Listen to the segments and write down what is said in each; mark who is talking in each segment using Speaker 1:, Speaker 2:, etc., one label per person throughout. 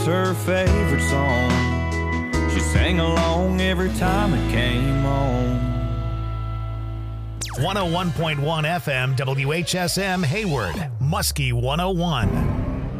Speaker 1: her favorite song. She sang along every time it came on.
Speaker 2: 101.1 FM WHSM Hayward, Muskie 101.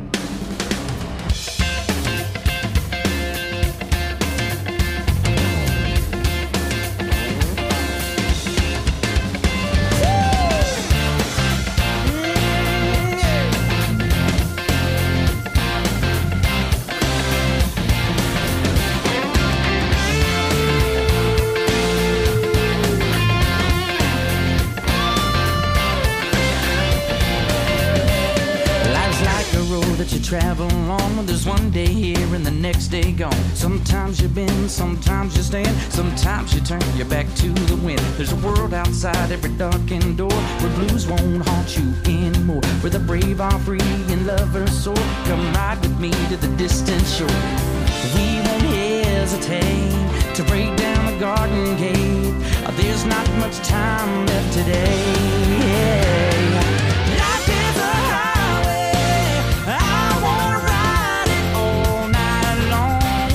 Speaker 3: Travel along, there's one day here and the next day gone. Sometimes you bend, sometimes you stand, sometimes you turn your back to the wind. There's a world outside every darkened door where blues won't haunt you anymore, where the brave are free and lovers soar. Come ride with me to the distant shore. We won't hesitate to break down the garden gate. There's not much time left today. Life is a highway, I wanna ride it all night long.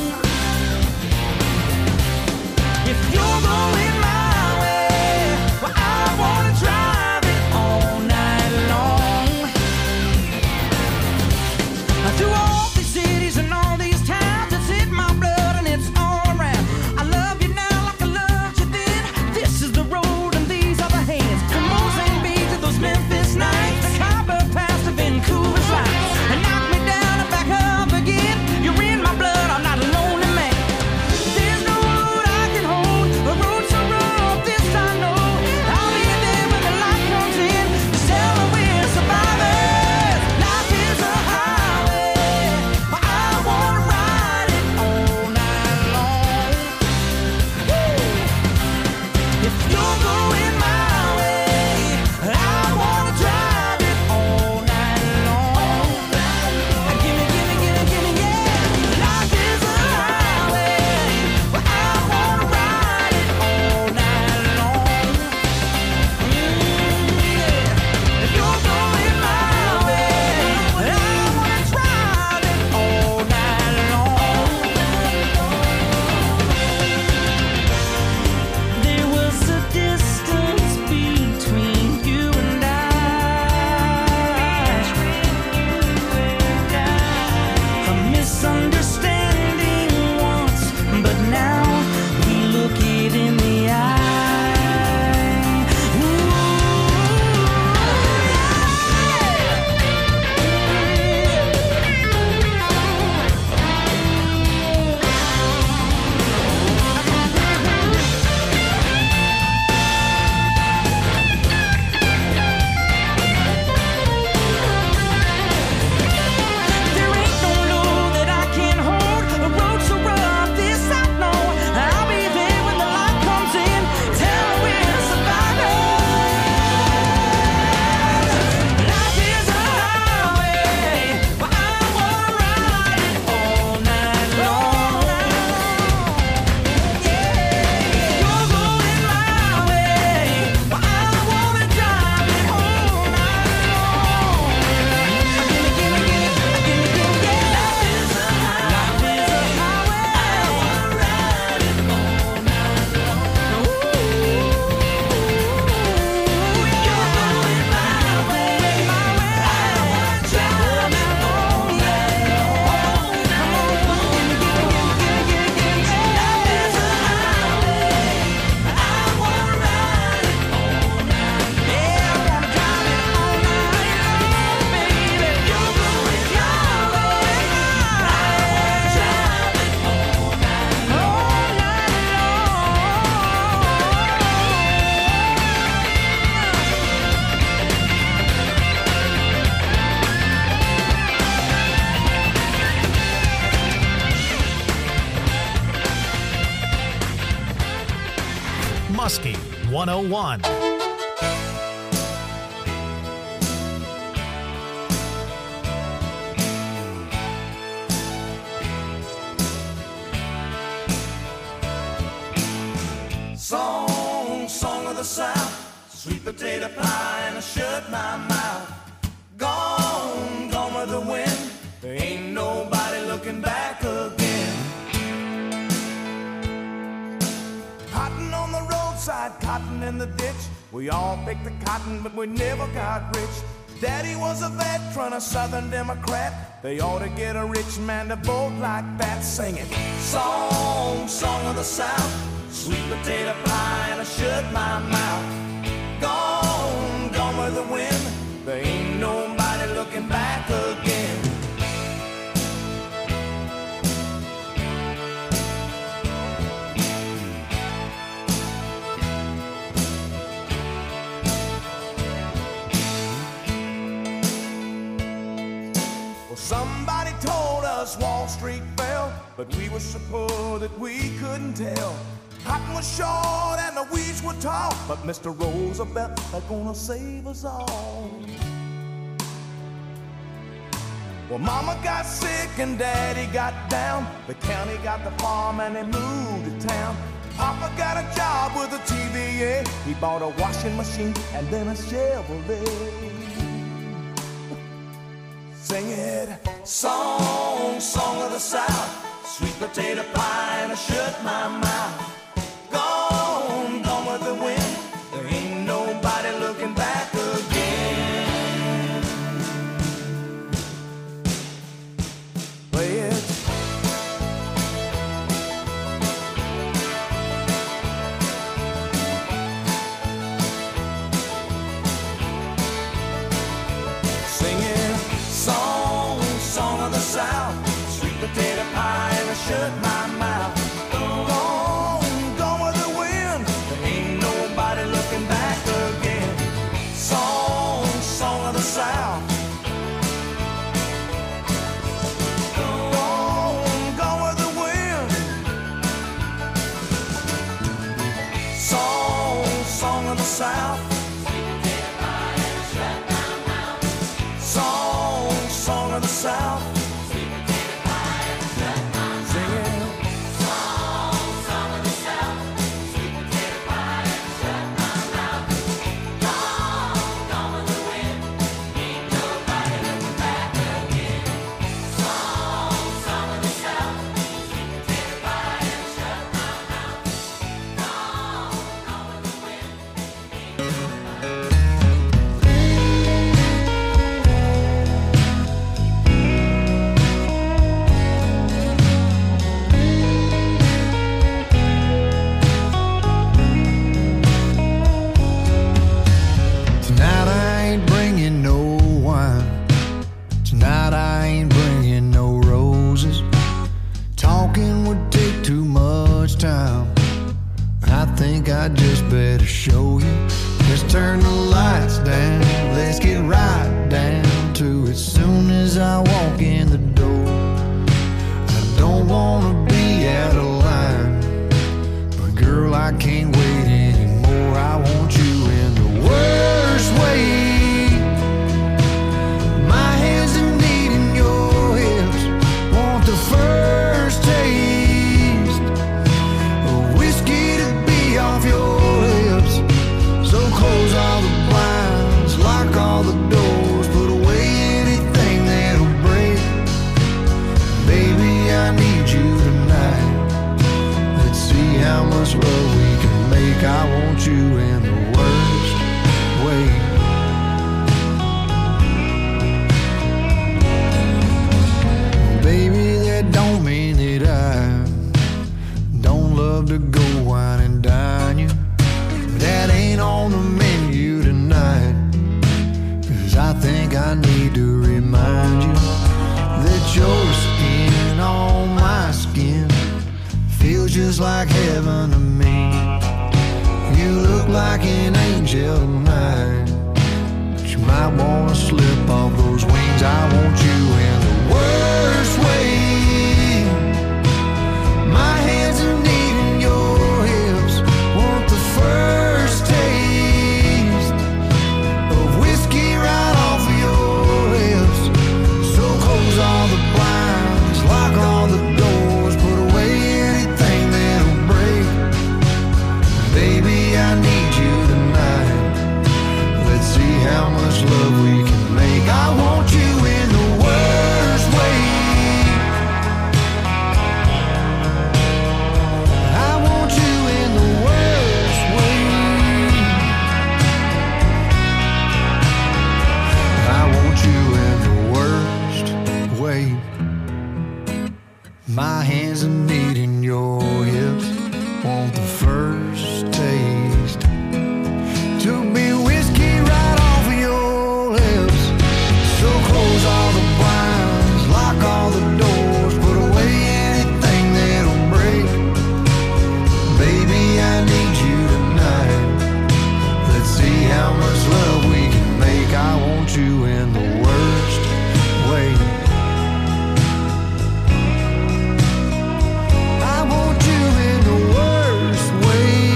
Speaker 3: If you're going my way, well, I wanna drive it all night long. Through all these cities and all these towns, it's in my blood and it's all around. I love you now like I loved you then. This is the road and these are the hands. From Mozambique to those Memphis nights, the Khyber Pass to Vancouver's lights. And knock me down and back up again. You're in my blood, I'm not a lonely man. There's no road I can hold, a road so rough, this I know. I'll be there when the light comes in, to tell her we're survivors. Life is a highway, but I wanna ride it all night long. If you're going my way, I wanna drive it all night long. Gimme, gimme, gimme, gimme, yeah. Life is a highway, but I wanna ride it all night long. Yeah. If you're going my way, I wanna drive it all night long. There was a distance between you and I. A misunderstanding once, but now we look it in the eye. There ain't no load that I can't hold, a road so rough, this I know. I'll be there when the light comes in, tell her we're survivors. Life is a highway, but I wanna ride it all night long. Yeah, you're going my way, but I wanna drive it all night long. Gimme, gimme, gimme, gimme, gimme, yeah. Life is a highway, I wanna ride it all night long. You're going my way, I wanna drive it all night long. Come on, gimme, gimme, gimme, gimme, gimme, gimme, yeah. Life is a highway, I wanna ride it all night. Yeah, I wanna drive it all night long, baby. You're going your way, I wanna drive it all night long.
Speaker 2: Muskie 101.
Speaker 1: Song of the South, sweet potato pie, and I shut my mouth. Gone with the wind. There ain't nobody looking back.
Speaker 4: cotton in the ditch. We all picked the cotton, but we never got rich. Daddy was a veteran, a Southern Democrat. They ought to get a rich man to vote like that, singing song, song of the South, sweet potato pie and I shut my mouth. Gone, gone with the wind. There ain't nobody looking back again. Somebody told us Wall Street fell, but we were so poor that we couldn't tell. Cotton was short and the weeds were tall, but Mr. Roosevelt is gonna save us all. Well, Mama got sick and Daddy got down. The county got the farm and they moved to town. Papa got a job with a TVA. He bought a washing machine and then a Chevrolet. Sing it, song, song of the South, sweet potato pie and I shut my mouth. Gone, gone with the wind. There ain't nobody looking back again. Play it. South, sweet potato pie and I shut my mouth. Gone, gone with the wind. There ain't nobody looking back again. Song, song of the South. Gone, gone with the wind. Song, song of the South. Sweet potato pie and I shut my mouth. Song, song of the South.
Speaker 5: I just better show you. Let's turn the lights down. Let's get right down to it. Soon as I walk in the door, I don't wanna be out of line, but girl, I can't wait anymore. I want you in the worst way. My hands are needing your hips. Want the first taste of whiskey to be off your lips. So close all the blinds, lock all the doors, put away anything that'll break. Baby, I need you tonight. Let's see how much love we can make. I want you in the worst way. Baby, that don't mean that I don't love to go wine and dine you. That ain't on the menu tonight. 'Cause I think I need to remind you that your skin on my skin feels just like heaven to me. You look like an angel tonight, but you might wanna slip off those wings. I want you in the worst way. My hands are needing your hips. Want the first taste of whiskey right off of your lips. So close all the blinds, lock all the doors, put away anything that'll break. Baby, I need you tonight. Let's see how much love we My hands are kneading your hips. Want the first taste to be whiskey right off of your lips. So close all the blinds, lock all the doors, put away anything that'll break. Baby, I need you tonight. Let's see how much love we can make. I want you in the worst way. I want you in the worst way.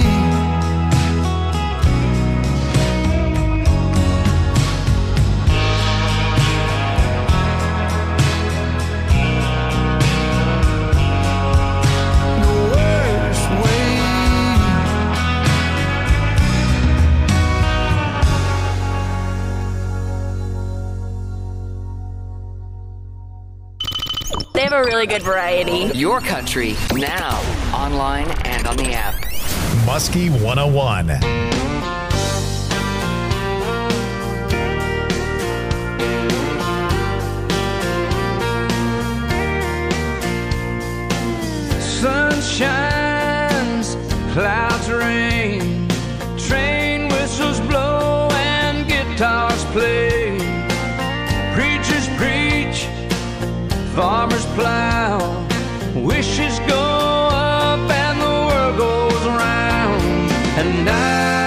Speaker 5: The worst way.
Speaker 6: They have a really good variety.
Speaker 7: Your country, now, online and on the app.
Speaker 2: Muskie 101.
Speaker 3: Sun shines, clouds rain, train whistles blow and guitars play. Preachers preach, farmers plow, wishes go up and the world goes round. And I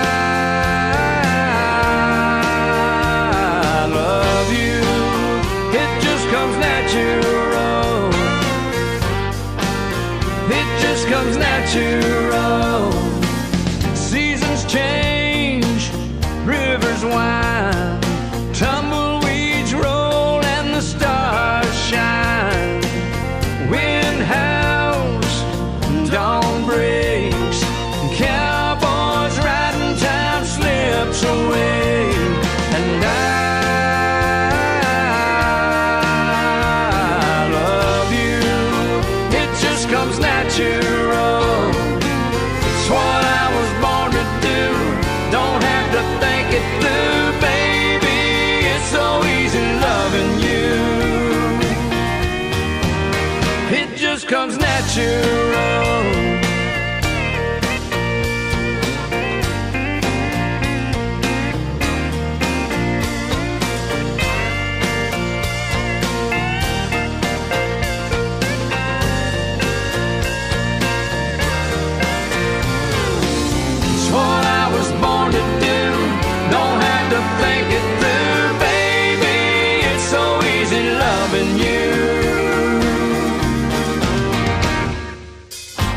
Speaker 3: love you, it just comes natural. It just comes natural. Seasons change, rivers wind, tumbleweeds roll and the stars shine. Wind howls, dawn breaks, cowboys riding, time slips away. And I love you, it just comes natural. It's what I was born to do, don't have to think it through, baby. It's so easy loving you. It just comes natural. It's what I was born to do, don't have to think it through, baby. It's so easy loving you.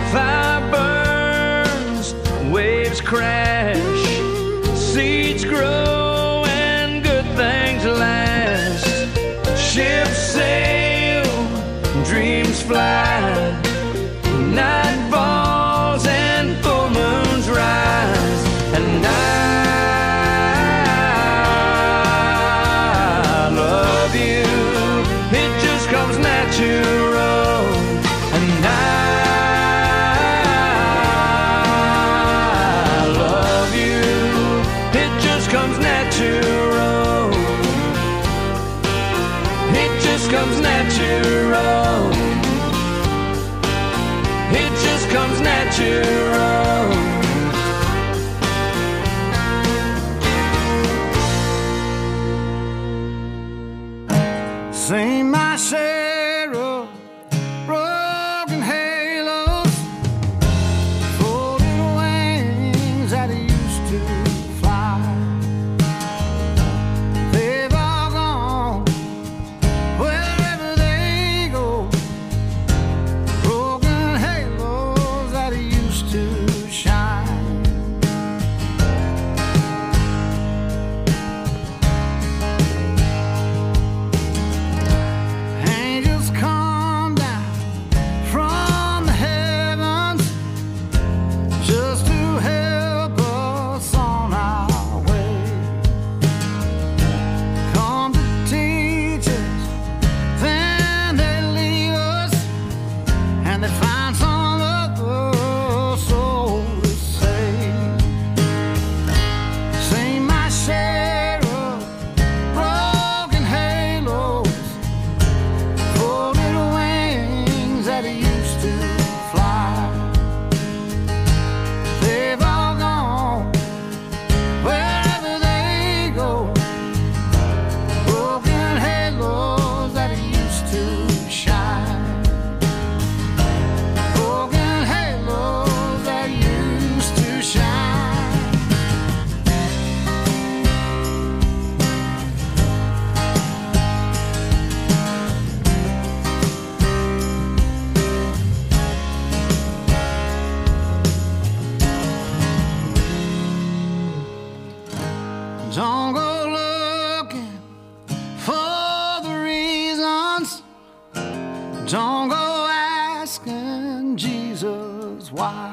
Speaker 5: go looking for the reasons. Don't go asking Jesus why.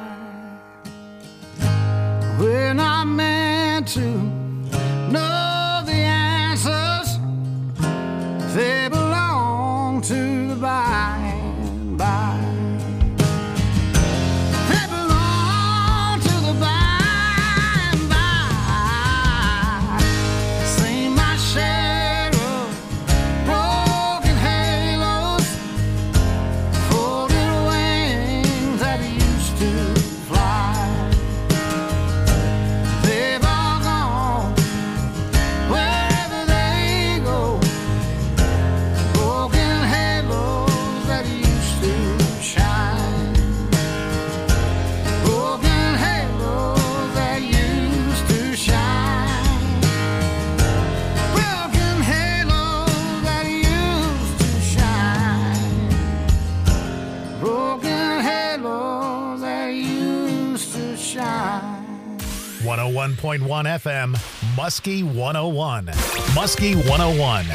Speaker 5: We're not meant to know the answers. They belong to the by and by. They belong to the by and by. Seen my share of broken halos, folded wings that used to fly. They've all gone wherever they go. Broken halos that used to shine. Broken halos that used to shine. Broken halos that used to shine. Broken halos that used to shine.
Speaker 2: 101.1 FM, Muskie 101. Muskie 101.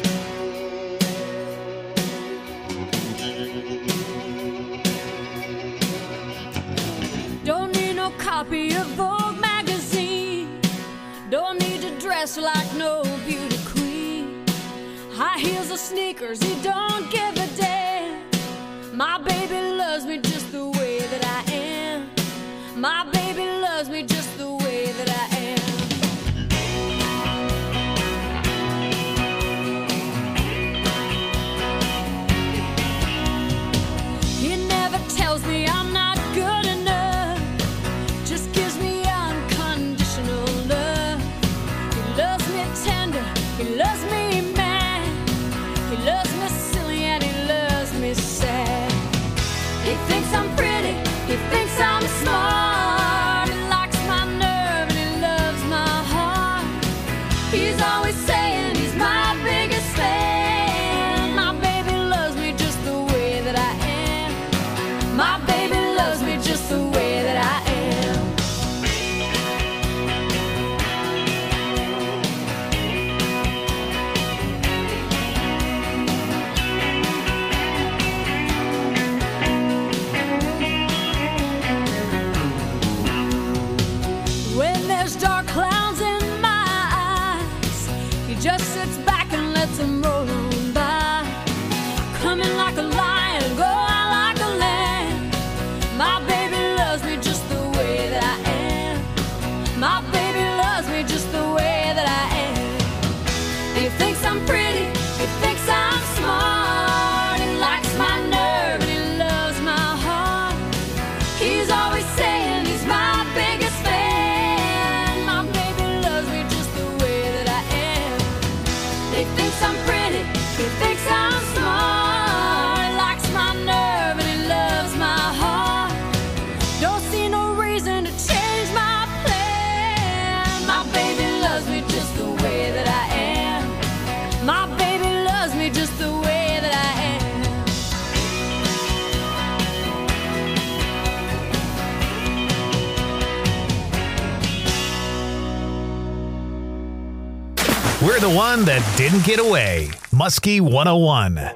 Speaker 8: Don't need no copy of Vogue magazine. Don't need to dress like no beauty queen. High heels or sneakers, he don't give a damn. My baby loves me just the way that I am. My baby loves me just the way that I am. He never tells me I'm not good enough. Just gives me unconditional love. He loves me tender. He loves me mad. He loves me silly and he loves me sad. He thinks I'm pretty. He thinks I'm smart. He likes my nerve and he loves my heart. He's always saying he's my biggest fan. My baby loves me just the way that I am. My baby loves me just the way that I am. When there's dark clouds in my eyes, he just sits back and lets them roll on by. Coming like a lion, go out like a lamb. My baby loves me just the way that I am. My baby loves me just the way that I am. He thinks I'm pretty, he thinks I'm smart. He likes my nerve and he loves my heart. He's always saying he's my biggest fan. My baby loves me just the way that I am. He thinks I'm pretty, he thinks I'm smart. He likes my nerve and he loves my heart. Don't see no reason to change my plan. My baby loves me just the way that I am. My baby loves me just the way that I am.
Speaker 2: We're the one that didn't get away. Muskie 101.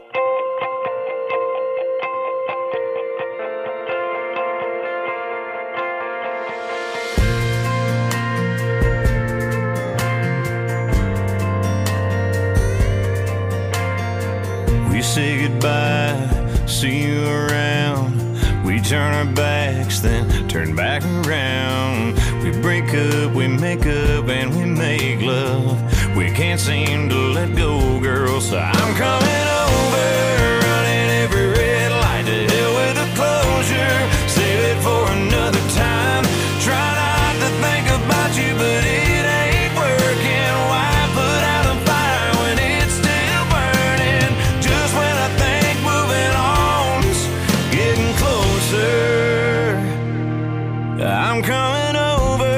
Speaker 1: We say goodbye, see you around. We turn our backs, then turn back around. We break up, we make up, and we make love. We can't seem to let go, girl, so I'm coming over, running every red light. To hell with the closure, save it for another time. Try not to think about you, but it ain't working. Why put out a fire when it's still burning? Just when I think moving on's getting closer, I'm coming over.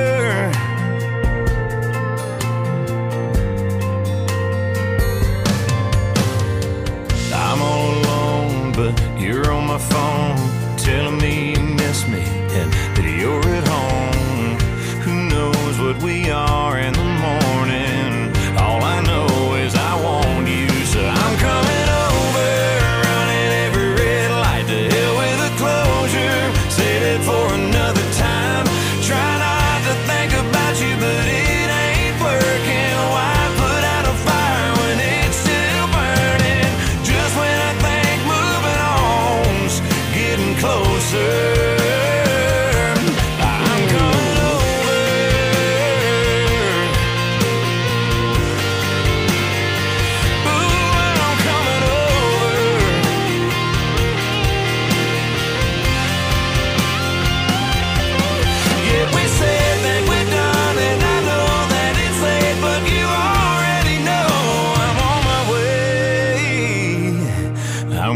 Speaker 1: I'm all alone, but you're on my phone, telling me you miss me and that you're at home. Who knows what we are in the morning?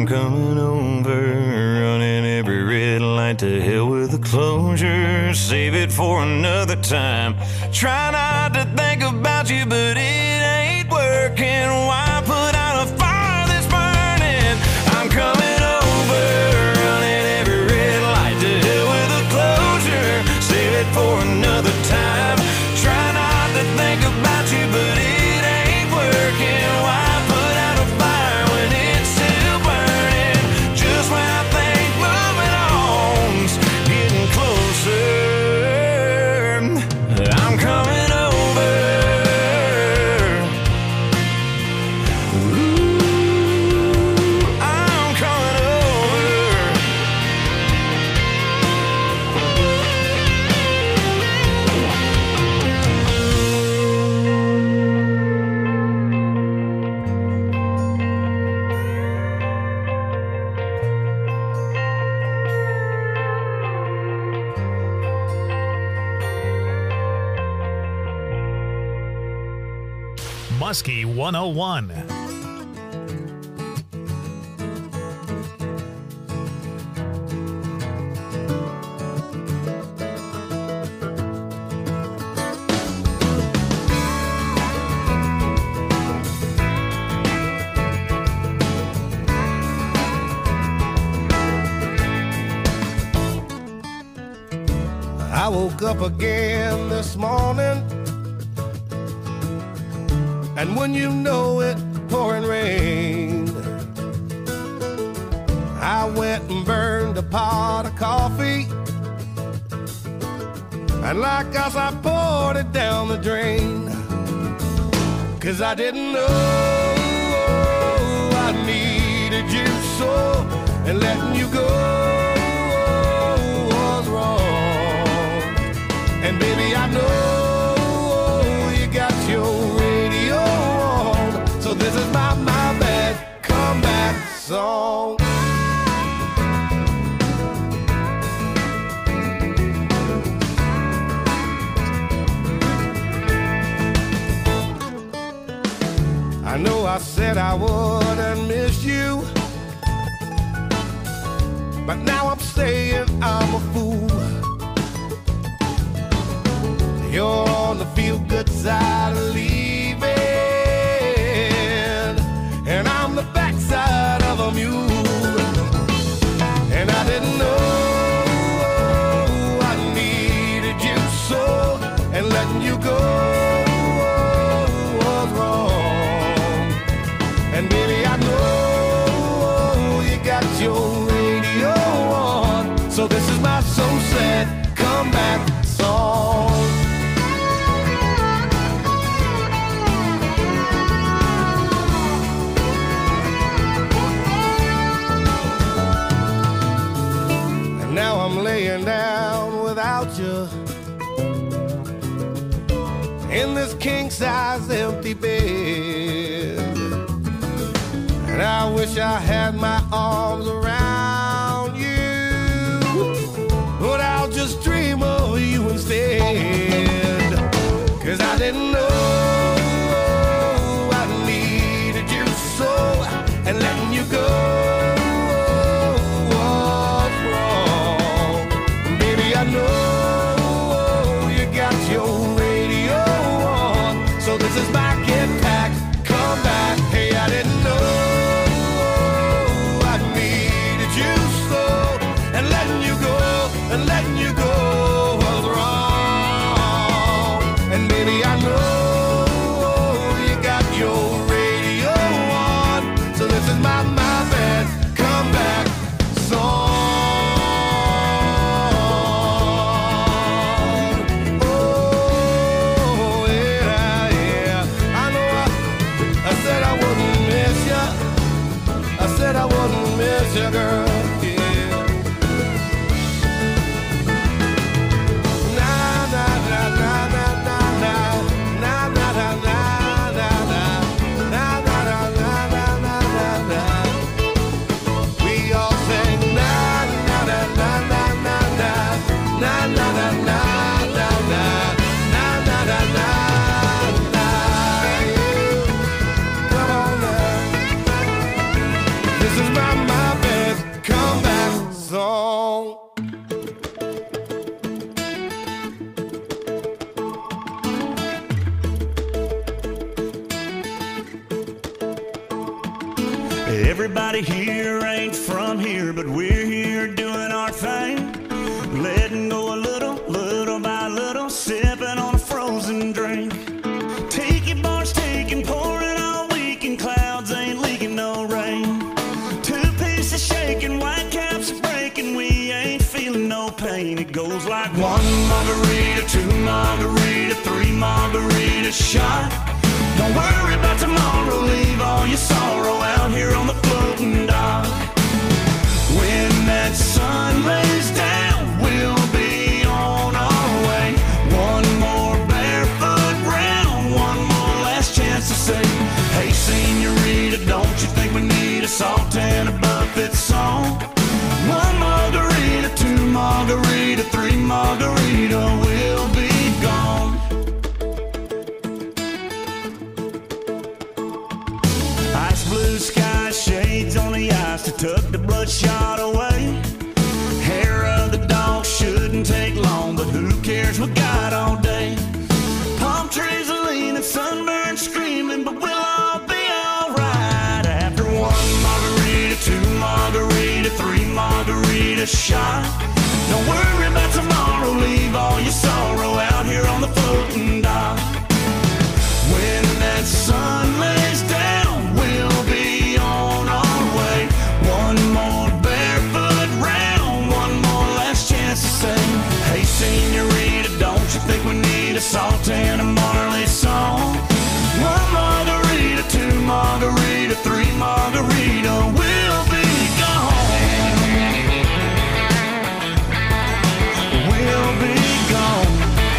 Speaker 1: coming over, running every red light to hell with the closure. Save it for another time. Try not to think about you, but it ain't working. Why put out a fire that's burning? I'm coming over, running every red light to hell with the closure. Save it for another time. Try not to think about you, but it ain't working. Why put out a fire when it's still burning? Just when I think moving on's getting closer, I'm coming over. Ooh, I'm coming over.
Speaker 2: Muskie 101.
Speaker 4: I woke up again this morning, and when you know it, pouring rain. I went and burned a pot of coffee, and like us, I poured it down the drain. 'Cause I didn't know I needed you so, and letting you go was wrong. And baby, I know you got your radio on, so this is my bad comeback song. I know I said I wouldn't miss you, but now I'm saying I'm a fool. You're on the feel-good side of leaving, and I'm the backside of a mule. And I didn't know I needed you so, and letting you go was wrong. And baby, I know you got your radio on, so this is my so sad comeback song. Now I'm laying down without you in this king-size empty bed, and I wish I had my arms around you, but I'll just dream of you instead. 'Cause I didn't know I needed you so, and letting you go I know you got your radio on, so this is my get back, come back. Hey, I didn't know I needed you so, and letting you go was wrong. And baby, I know you got your radio on, so this is my bad comeback song. I know I
Speaker 1: Everybody here ain't from here, but we're here doing our thing. Letting go a little, little by little, sipping on a frozen drink. Tiki bars taking, pouring all weekend, clouds ain't leaking no rain. Two pieces shaking, white caps are breaking, we ain't feeling no pain. It goes like one margarita, two margarita, three margarita shot. Don't worry about tomorrow, leave all your sorrow out here on the floating dock. When that sun lays down, we'll be on our way. One more barefoot round, one more last chance to say, hey senorita, don't you think we need a salt and a buffet song? One margarita, two margarita, three margarita, we'll be gone. Ice blue sky, shades on the ice to tuck the bloodshot away. Hair of the dog shouldn't take long, but who cares, we got all day. Palm trees are leaning, sunburned screaming, but we'll all be alright. After one margarita, two margarita, three margarita shot. Don't worry about tomorrow, leave all your sorrow out here on the floating dock. When that sun lays down, we'll be on our way. One more barefoot round, one more last chance to say, hey senorita, don't you think we need a salt and a Marley song? One margarita, two margarita, three margarita, we'll be gone. We'll be gone.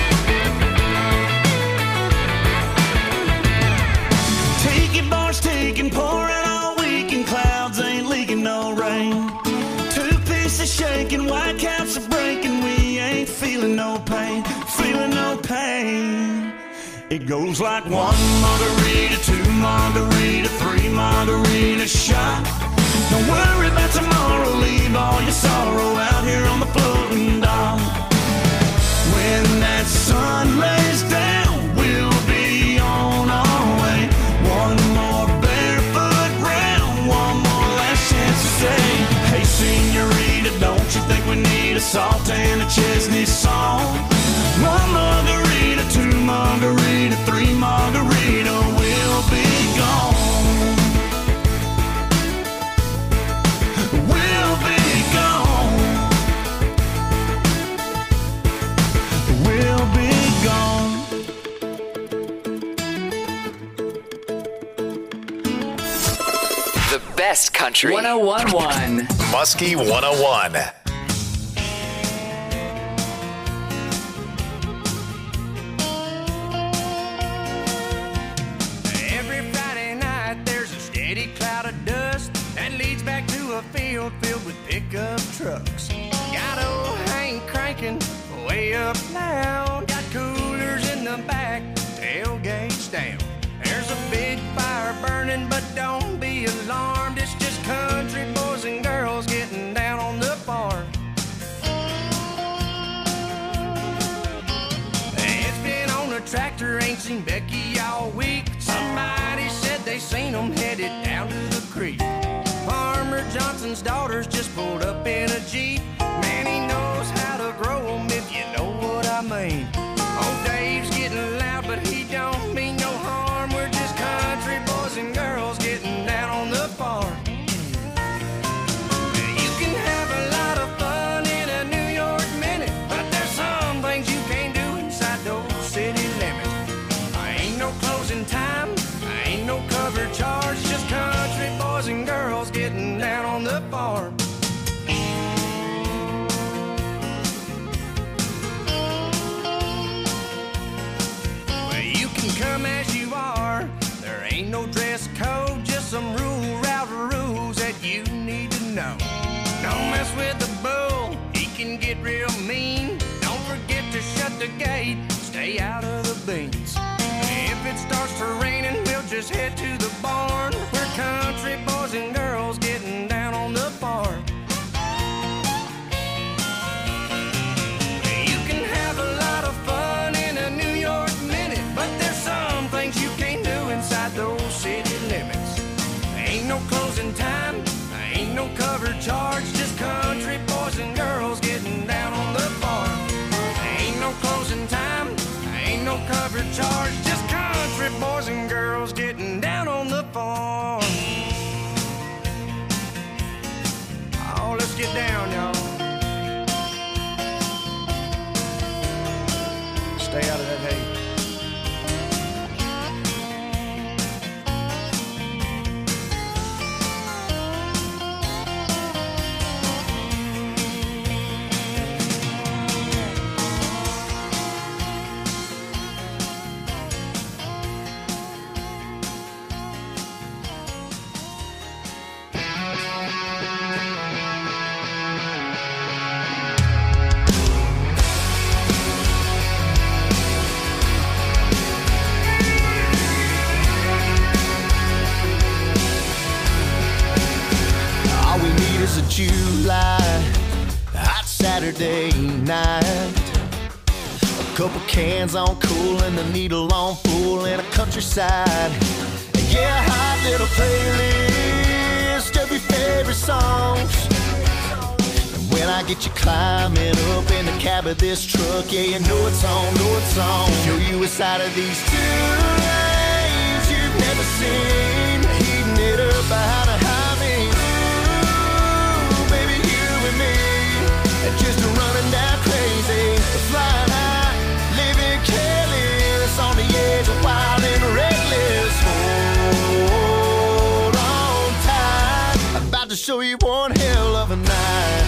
Speaker 1: Tiki bars taking, pouring all weekend, clouds ain't leaking no rain. Two pieces shaking, white caps are breaking, we ain't feeling no pain, feeling no pain. It goes like one margarita, two margarita, three margarita shot. Don't worry about tomorrow, leave all your sorrow out here on the floating dock. When that sun lays down, we'll be on our way. One more barefoot round, one more last chance to say, hey senorita, don't you think we need a salt and a Chesney song? One margarita, two margarita, three margarita, we'll be gone. We'll be gone. We'll be gone.
Speaker 7: The best country.
Speaker 2: 1011. Muskie 101.
Speaker 3: Every Friday night there's a steady cloud of dust that leads back to a field filled with pickup trucks. Got old Hank cranking way up loud. Got coolers in the back, tailgates down. There's a big fire burning, but don't be alarmed. It's just country boys and girls getting down on the farm. Ed's been on a tractor, ain't seen Becky all week. Somebody said they seen them headed down to the creek. Farmer Johnson's daughters just pulled up in a Jeep. Man, he knows how to grow them, if you know what I mean. Old Dave's getting loud, but he don't mean no harm. We're just country boys and girls getting down on the farm. You can have a lot of fun in a New York minute, but there's some things you can't do inside those city limits. Ain't no closing time, ain't no cover charge, just country boys and girls getting down on the farm. Well, you can come as you are, there ain't no dress code, just some route rules that you need to know. Don't mess with the bull, he can get real mean. Don't forget to shut the gate, stay out of the beans. If it starts to raining, we'll just head to the barn. We're country boys and girls getting down on the farm. You can have a lot of fun in a New York minute, but there's some things you can't do inside those city limits. Ain't no closing time. charge, just country boys and girls getting down on the farm. Ain't no closing time, ain't no cover charge, just country boys and girls getting down on the farm. Oh, let's get down, y'all. Stay out of that hay.
Speaker 9: July, hot Saturday night. A couple cans on cool and the needle on full in a countryside. Yeah, hot little playlist of your favorite songs. And when I get you climbing up in the cab of this truck, yeah, you know it's on, know it's on. Show you a side of these two lanes you've never seen. Heating it up behind a highway. Just running down crazy, flying high, living careless, on the edge of wild and reckless. Hold on tight, I'm about to show you one hell of a night.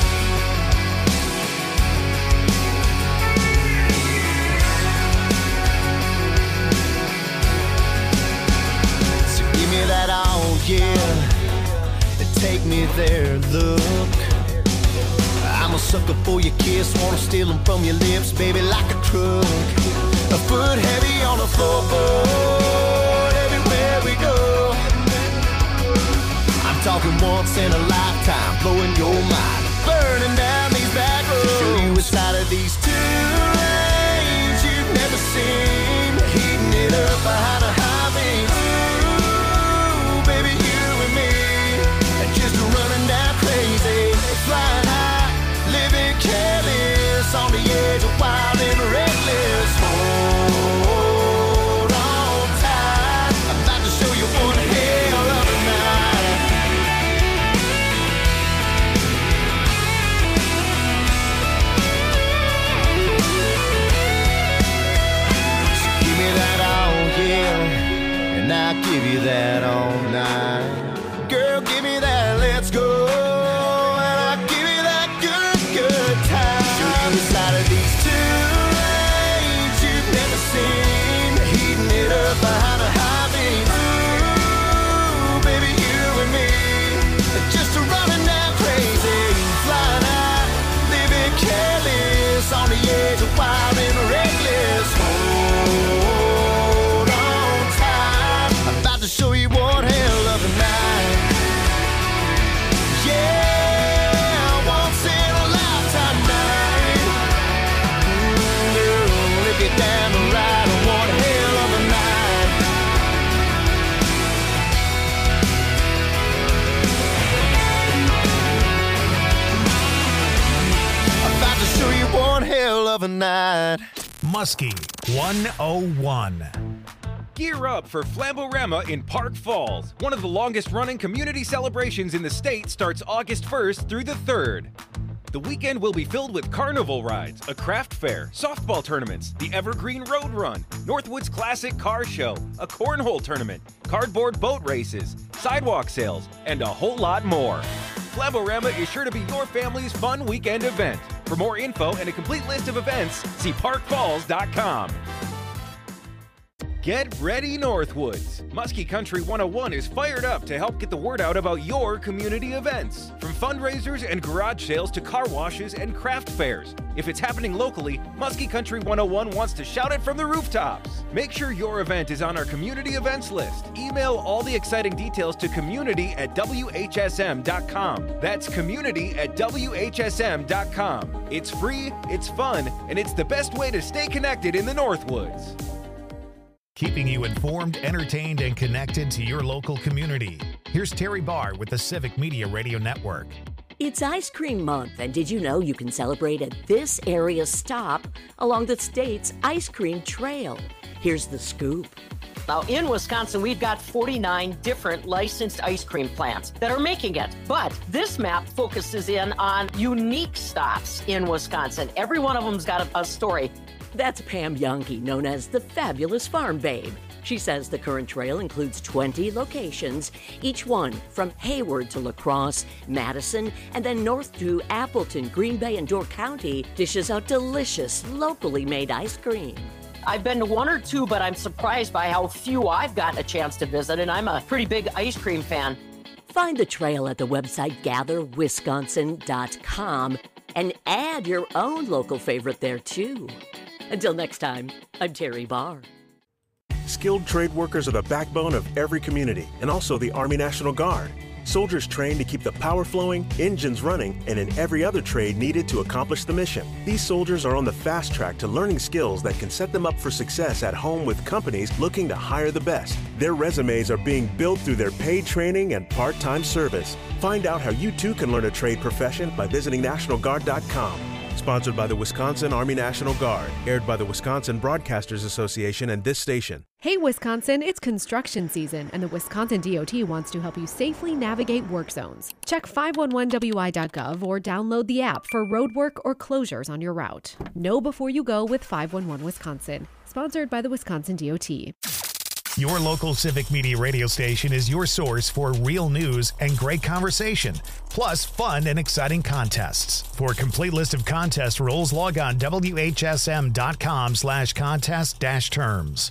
Speaker 9: So give me that all, yeah, and take me there, look. I'm a sucker for your kiss, wanna steal them from your lips, baby, like a truck. A foot heavy on the floorboard, everywhere we go. I'm talking once in a lifetime, blowing your mind, burning down these back roads. To show you a side of these two lanes you've never seen. Heating it up behind a highway. Ooh, baby, you and me, and just running down crazy, flying high. Living careless, on the edge of wild and reckless. Hold on tight, I'm about to show you one hell of a night. So give me that all, yeah, and I'll give you that all night. Girl, give me that, let's go. Side of these two lanes you've never seen. Heating it up behind a highway. Ooh, baby, you and me, just running down crazy, flying high, living careless, on the edge of wild and reckless. Hold on tight, I'm about to show you one hell of a night. Yeah, once in a lifetime night. Get down the ride on one hell of a night. I'm about to show you one hell of a night.
Speaker 2: Muskie 101.
Speaker 10: Gear up for Flamborama in Park Falls. One of the longest-running community celebrations in the state starts August 1st through the 3rd. The weekend will be filled with carnival rides, a craft fair, softball tournaments, the Evergreen Road Run, Northwoods Classic Car Show, a cornhole tournament, cardboard boat races, sidewalk sales, and a whole lot more. Flamborama is sure to be your family's fun weekend event. For more info and a complete list of events, see parkfalls.com. Get ready, Northwoods! Muskie Country 101 is fired up to help get the word out about your community events. From fundraisers and garage sales to car washes and craft fairs. If it's happening locally, Muskie Country 101 wants to shout it from the rooftops. Make sure your event is on our community events list. Email all the exciting details to community@whsm.com. That's community@whsm.com. It's free, it's fun, and it's the best way to stay connected in the Northwoods.
Speaker 2: keeping you informed, entertained, and connected to your local community. Here's Terry Barr with the Civic Media Radio Network.
Speaker 11: It's Ice Cream Month, and did you know you can celebrate at this area's stop along the state's ice cream trail? Here's the scoop.
Speaker 12: Now, in Wisconsin, we've got 49 different licensed ice cream plants that are making it. But this map focuses in on unique stops in Wisconsin. Every one of them's got a story.
Speaker 11: That's Pam Youngke, known as the Fabulous Farm Babe. She says the current trail includes 20 locations, each one from Hayward to La Crosse, Madison, and then north to Appleton, Green Bay, and Door County dishes out delicious, locally made ice cream.
Speaker 12: I've been to one or two, but I'm surprised by how few I've gotten a chance to visit, and I'm a pretty big ice cream fan.
Speaker 11: Find the trail at the website gatherwisconsin.com and add your own local favorite there, too. Until next time, I'm Terry Barr.
Speaker 13: Skilled trade workers are the backbone of every community and also the Army National Guard. Soldiers trained to keep the power flowing, engines running, and in every other trade needed to accomplish the mission. These soldiers are on the fast track to learning skills that can set them up for success at home with companies looking to hire the best. Their resumes are being built through their paid training and part-time service. Find out how you too can learn a trade profession by visiting NationalGuard.com. Sponsored by the Wisconsin Army National Guard. Aired by the Wisconsin Broadcasters Association and this station.
Speaker 14: Hey Wisconsin, it's construction season, and the Wisconsin DOT wants to help you safely navigate work zones. Check 511wi.gov or download the app for roadwork or closures on your route. Know before you go with 511 Wisconsin. Sponsored by the Wisconsin DOT.
Speaker 2: Your local Civic Media radio station is your source for real news and great conversation, plus fun and exciting contests. For a complete list of contest rules, log on WHSM.com/contest-terms.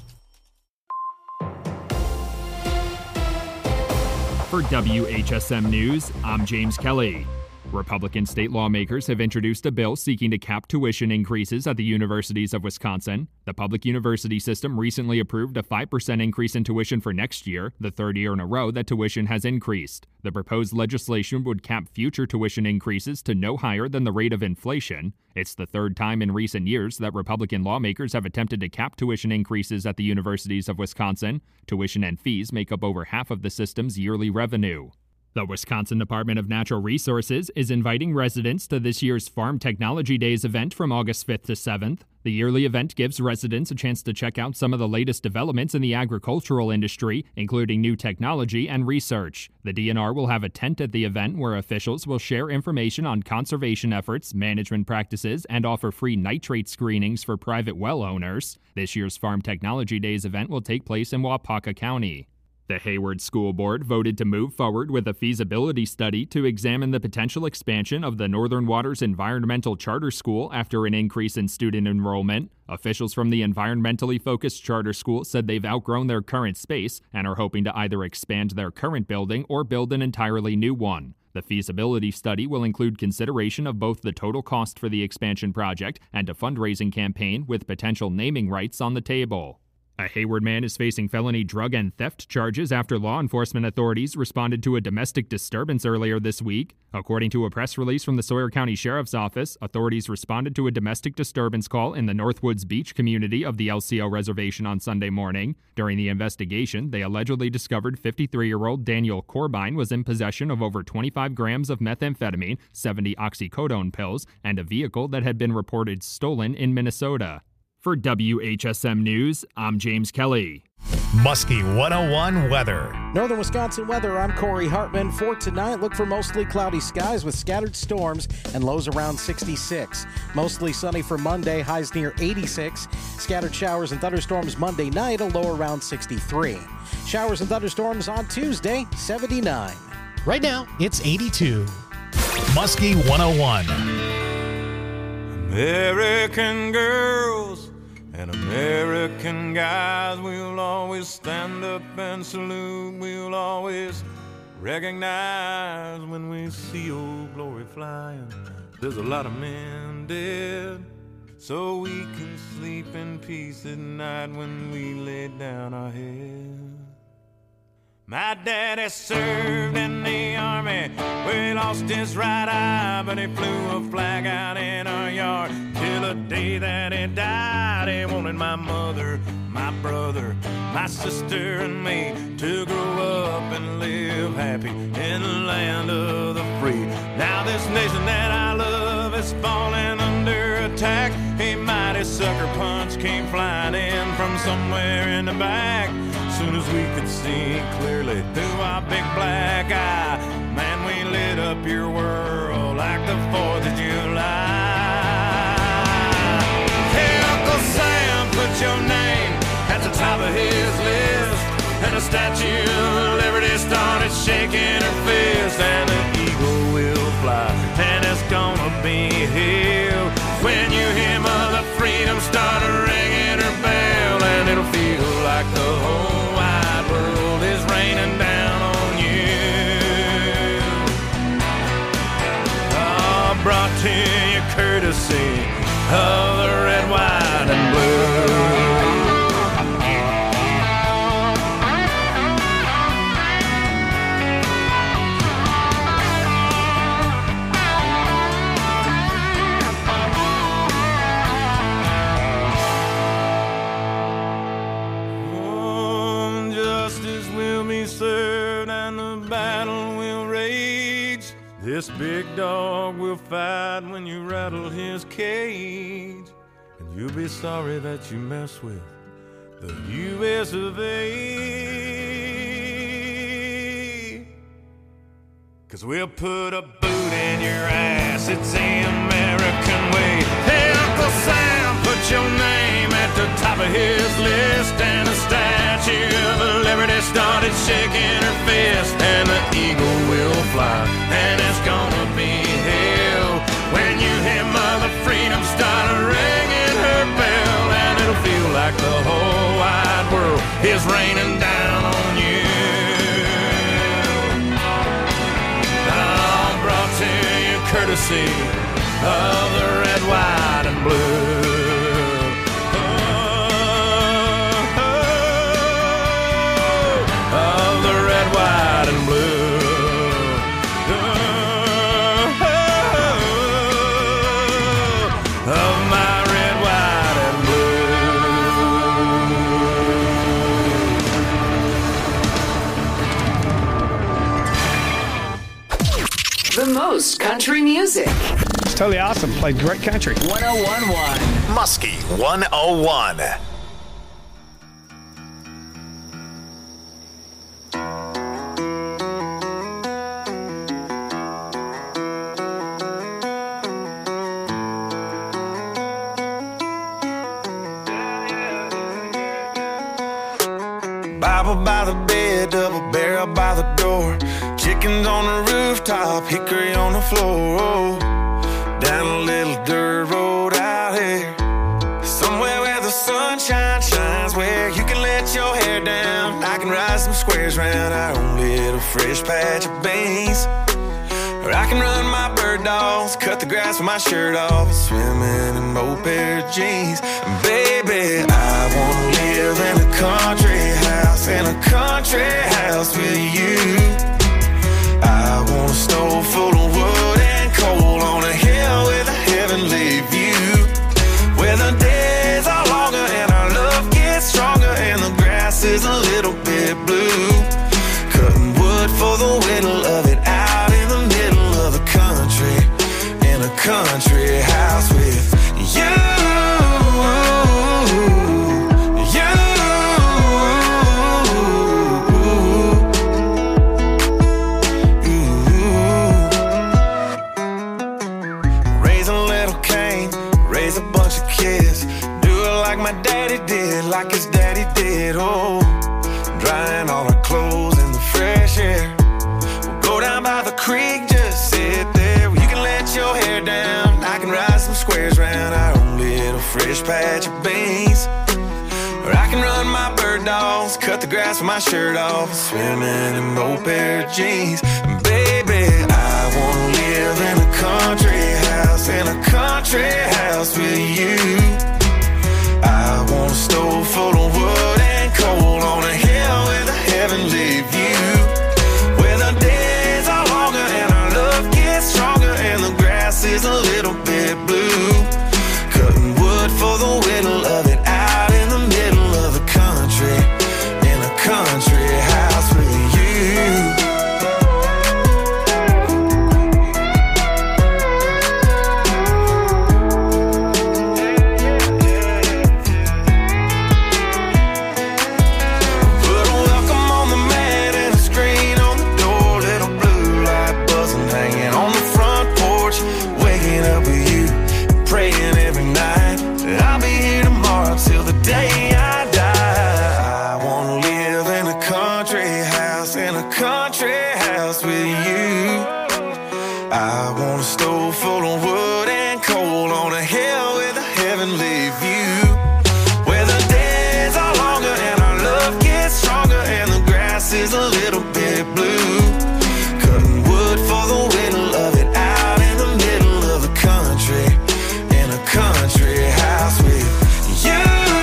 Speaker 15: For WHSM News, I'm James Kelly. Republican state lawmakers have introduced a bill seeking to cap tuition increases at the universities of Wisconsin. The public university system recently approved a 5% increase in tuition for next year, the third year in a row that tuition has increased. The proposed legislation would cap future tuition increases to no higher than the rate of inflation. It's the third time in recent years that Republican lawmakers have attempted to cap tuition increases at the universities of Wisconsin. Tuition and fees make up over half of the system's yearly revenue. The Wisconsin Department of Natural Resources is inviting residents to this year's Farm Technology Days event from August 5th to 7th. The yearly event gives residents a chance to check out some of the latest developments in the agricultural industry, including new technology and research. The DNR will have a tent at the event where officials will share information on conservation efforts, management practices, and offer free nitrate screenings for private well owners. This year's Farm Technology Days event will take place in Waupaca County. The Hayward School Board voted to move forward with a feasibility study to examine the potential expansion of the Northern Waters Environmental Charter School after an increase in student enrollment. Officials from the environmentally focused charter school said they've outgrown their current space and are hoping to either expand their current building or build an entirely new one. The feasibility study will include consideration of both the total cost for the expansion project and a fundraising campaign with potential naming rights on the table. A Hayward man is facing felony drug and theft charges after law enforcement authorities responded to a domestic disturbance earlier this week. According to a press release from the Sawyer County Sheriff's Office, authorities responded to a domestic disturbance call in the Northwoods Beach community of the LCO reservation on Sunday morning. During the investigation, they allegedly discovered 53-year-old Daniel Corbine was in possession of over 25 grams of methamphetamine, 70 oxycodone pills, and a vehicle that had been reported stolen in Minnesota. For WHSM News, I'm James Kelly.
Speaker 2: Muskie 101 weather.
Speaker 16: Northern Wisconsin weather, I'm Corey Hartman. For tonight, look for mostly cloudy skies with scattered storms and lows around 66. Mostly sunny for Monday, highs near 86. Scattered showers and thunderstorms Monday night, a low around 63. Showers and thunderstorms on Tuesday, 79.
Speaker 2: Right now, it's 82. Muskie 101.
Speaker 1: American girls and American guys, we'll always stand up and salute. We'll always recognize when we see Old Glory flying. There's a lot of men dead, so we can sleep in peace at night when we lay down our head. My daddy served in the army, where he lost his right eye, but he flew a flag out in our yard till the day that he died. He wanted my mother, my brother, my sister, and me to grow up and live happy in the land of the free. Now this nation that I love is falling under attack. A mighty sucker punch came flying in from somewhere in the back. Soon as we could see clearly through our big black eye, man, we lit up your world like the 4th of July. Hey, Uncle Sam, put your name at the top of his list, and the Statue of Liberty started shaking her fist, and the eagle will fly, and it's gonna be here when you hear Mother Freedom start ringing her bell, and it'll feel like the whole wide world is raining down on you. Oh, brought to you courtesy of the red, white, and blue. Served and the battle will rage. This big dog will fight when you rattle his cage, and you'll be sorry that you mess with the U.S. of A. 'Cause we'll put a boot in your ass, it's the American way. Hey, Uncle Sam, put your name at the top of his list, and the Statue of Liberty started shaking her fist, and the eagle will fly, and it's gonna be hell when you hear Mother Freedom start ringing her bell, and it'll feel like the whole wide world is raining down on you. Oh, brought to you courtesy of the red, white, and blue. White and blue. Of my red, white,
Speaker 7: and blue. The most country music.
Speaker 17: It's totally awesome. Played great country.
Speaker 7: 101.1
Speaker 2: Muskie 101.
Speaker 4: Bible by the bed, double barrel by the door, chickens on the rooftop, hickory on the floor, down a little dirt road out here, somewhere where the sunshine shines, where you can let your hair down. I can ride some squares round our own little fresh patch of beans, or I can run my bird dogs, cut the grass with my shirt off, swimming in both pair of jeans. Baby, I wanna live in a country house, in a country house with you. I want a stove full of wood and coal on a hill with a heavenly view, where the days are longer and our love gets stronger and the grass is a little bit blue. Cutting wood for the whittle of it out in the middle of the country, in a country house with you. My daddy did, like his daddy did, oh, drying all our clothes in the fresh air. We'll go down by the creek, just sit there, you can let your hair down. I can ride some squares round our own little fresh patch of beans, or I can run my bird dogs, cut the grass with my shirt off, swimming in both pair of jeans. Baby, I wanna live in a country house, in a country house with you. I want a stove full of wood and coal on a hill with a heavenly view, where the days are longer and our love gets stronger and the grass is a little bit blue. Cutting wood for the whittle of it out in the middle of the
Speaker 18: house in a country house with you. I want a stove full of wood and coal on a hill with a heavenly view, where the days are longer and our love gets stronger and the grass is a little bit blue. Cutting wood for the winter, love it out in the middle of the country, in a country house with you.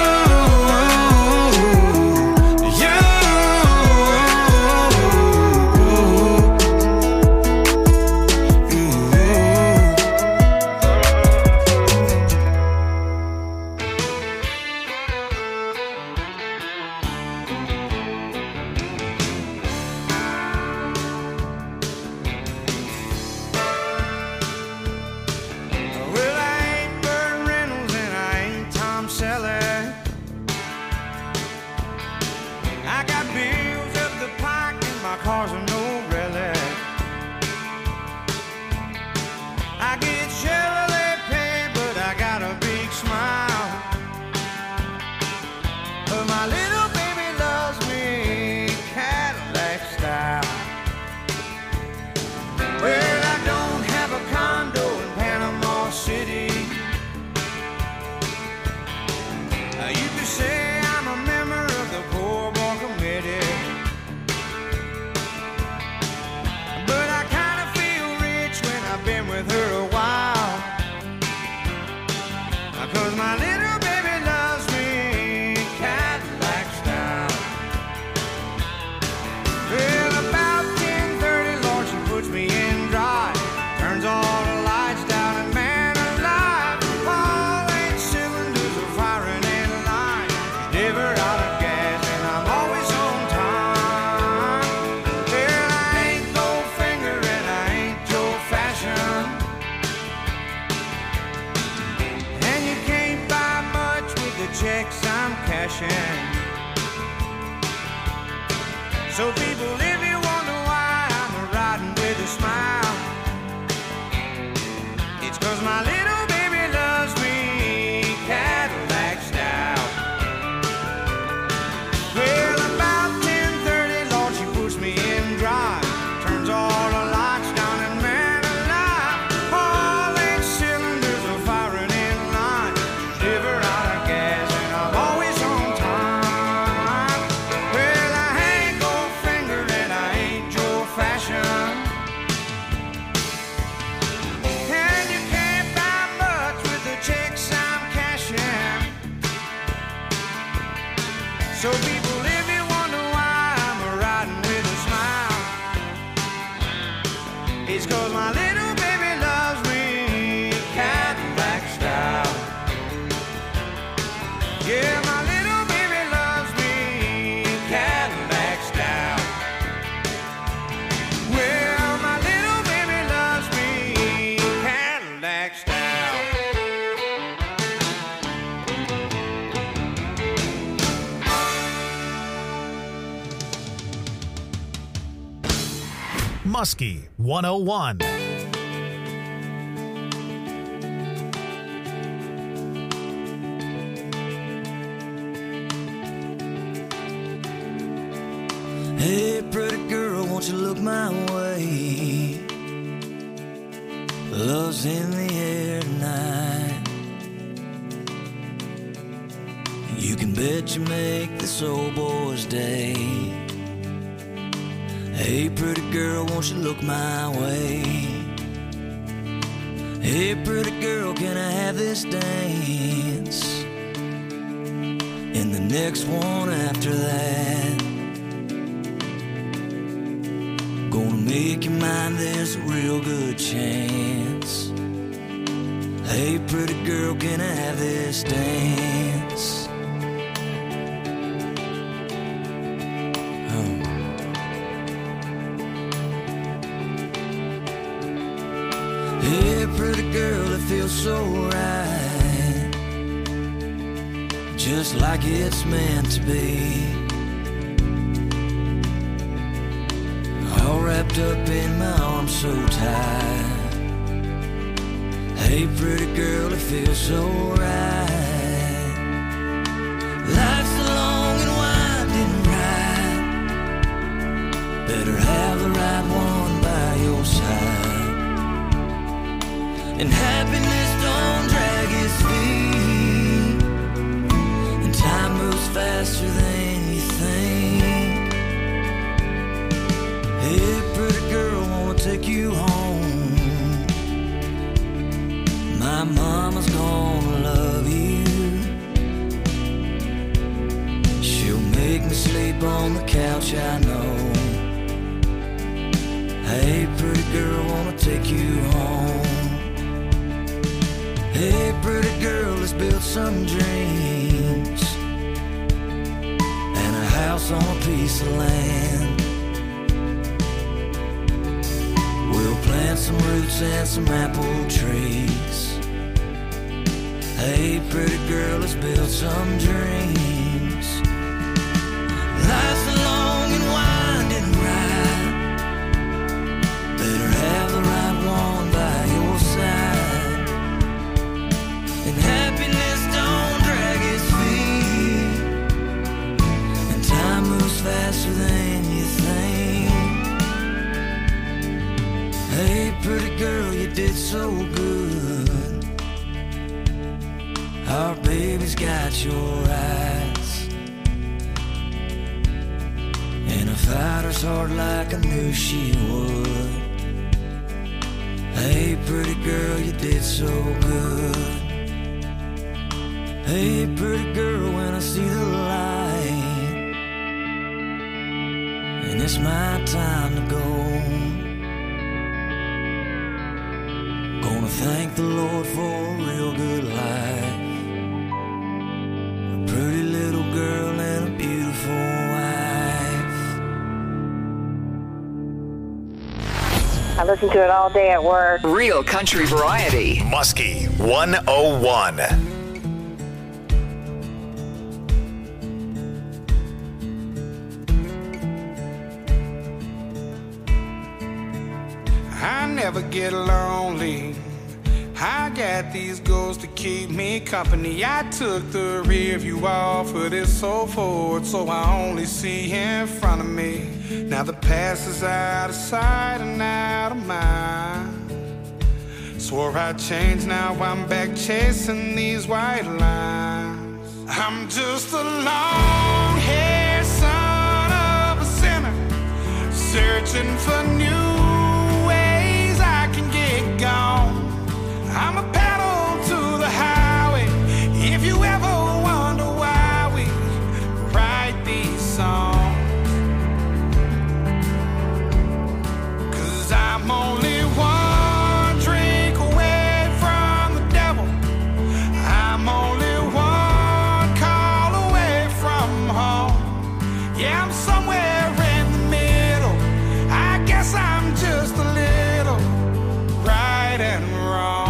Speaker 3: So people, if you wonder why I'm riding with a smile, it's 'cause my little baby loves me Cadillac style. Well, about 10:30, Lord, she puts me in drive, turns all the lights down and man alive, all 8 cylinders are firing in line, never out of gas and I'm always on time. Well, I ain't Goldfinger and I ain't Joe Fashion, and you can't buy much with the checks I'm cashing. So people, if you wonder why I'm riding with a smile, it's 'cause my little baby loves me Cadillac style. Yeah, my little baby loves me Cadillac style. Well, my little baby loves me Cadillac style.
Speaker 2: Muskie 101.
Speaker 3: Hey, pretty girl, won't you look my way? Love's in the air tonight. You can bet you make this old boy's day. Hey, pretty girl, won't you look my way? Hey, pretty girl, can I have this dance? And the next one after that. Gonna make you mine, there's a real good chance. Hey, pretty girl, can I have this dance? Hey, pretty girl, it feels so right, just like it's meant to be. All wrapped up in my arms so tight. Hey, pretty girl, it feels so right. Life's a long and winding ride, Better have the right one by your side. And happiness don't drag its feet, and time moves faster than you think. Hey, pretty girl, wanna take you home. My mama's gonna love you. She'll make me sleep on the couch, I know. Hey, pretty girl, wanna take you home. Hey, pretty girl, let's build some dreams and a house on a piece of land. We'll plant some roots and some apple trees. Hey, pretty girl, let's build some dreams. Life's a long and winding ride. Better have the right one by your side. And happiness don't drag its feet, and time moves faster than you think. Hey, pretty girl, you did so good. Our baby's got your eyes, and a fighter's heart like I knew she would. Hey, pretty girl, you did so good. Hey, pretty girl, when I see the light, and it's my time to go, gonna thank the Lord for a real good life. A pretty little girl and a beautiful wife.
Speaker 6: I listen to it all day at work.
Speaker 7: Real country variety.
Speaker 2: Muskie 101.
Speaker 19: I never get lonely. I got these goals to keep me company. I took the rear view off of this so forward, so I only see in front of me. Now the past is out of sight and out of mind. Swore I'd change, now I'm back chasing these white lines. I'm just a long-haired son of a sinner, searching for new ways I can get gone. I'm a pedal to the highway. If you ever wonder why we write these songs, 'cause I'm only one drink away from the devil. I'm only one call away from home. Yeah, I'm somewhere in the middle. I guess I'm just a little right and wrong.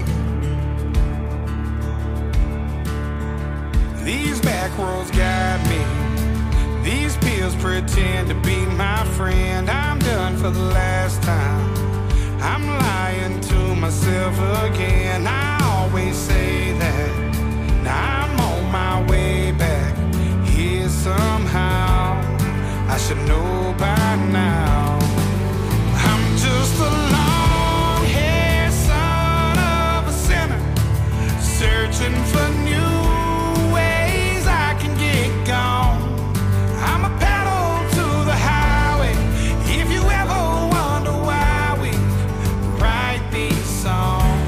Speaker 19: These back roads guide me. These pills pretend to be my friend. I'm done for the last time. I'm lying to myself again. I always say that. Now I'm on my way back here somehow. I should know by now. I'm just a long-haired son of a sinner, searching for new ways I can get gone. I'm a pedal to the highway. If you ever wonder why we write these songs,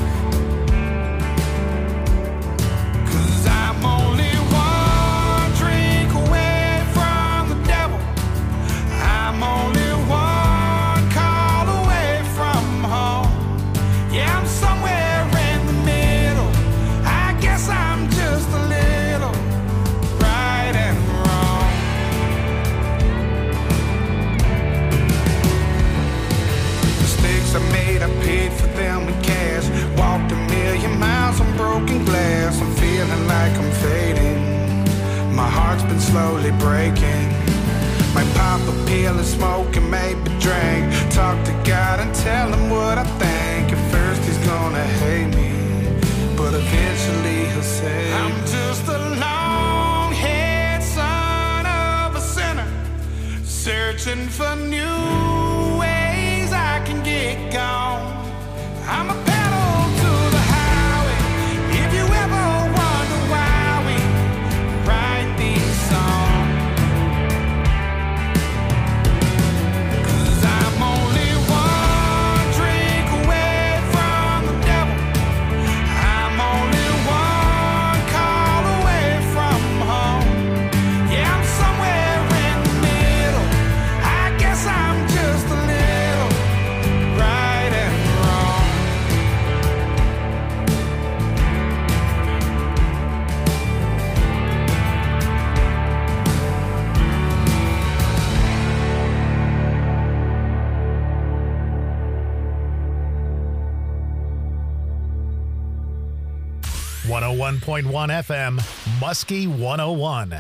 Speaker 19: 'cause I'm only one drink away from the devil. I'm only one call away from home. Yeah, I'm somewhere in the middle. I guess I'm just a little right and wrong. Mistakes I made, I paid for them in cash. Walked a million miles on broken glass. I'm feeling like I'm fading. My heart's been slowly breaking. Might pop a pill and smoke and maybe drink. Talk to God and tell him what I think. At first he's gonna hate me, but eventually he'll say, I'm just a long-haired son of a sinner, searching for some new ways I can get gone. I'm a pedal to the highway. If you ever wonder why we write these songs, 'cause I'm only one drink away from the devil. I'm only one call away from home. Yeah, I'm somewhere in the middle. I guess I'm just a little right and wrong.
Speaker 2: .1 FM, Muskie 101.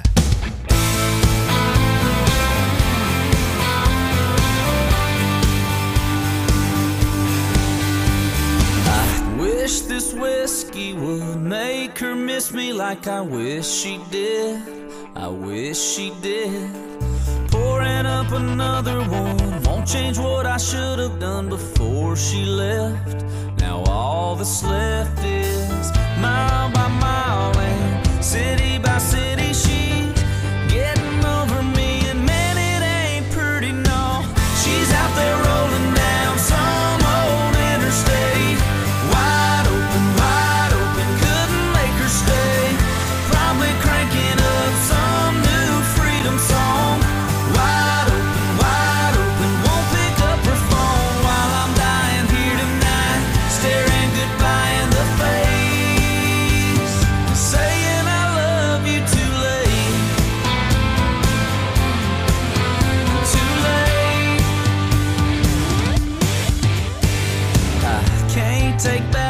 Speaker 3: I wish this whiskey would make her miss me like I wish she did. I wish she did. Pouring up another one won't change what I should have done before she left. Now all that's left is mile by mile and city by city. She's getting over me, and man, it ain't pretty, no. She's out there rolling down some old interstate, wide open, couldn't make her stay. Probably cranking up some new freedom song. Wide open, won't pick up her phone while I'm dying here tonight, staring goodbye in the face, saying I love you too late, too late. I can't take back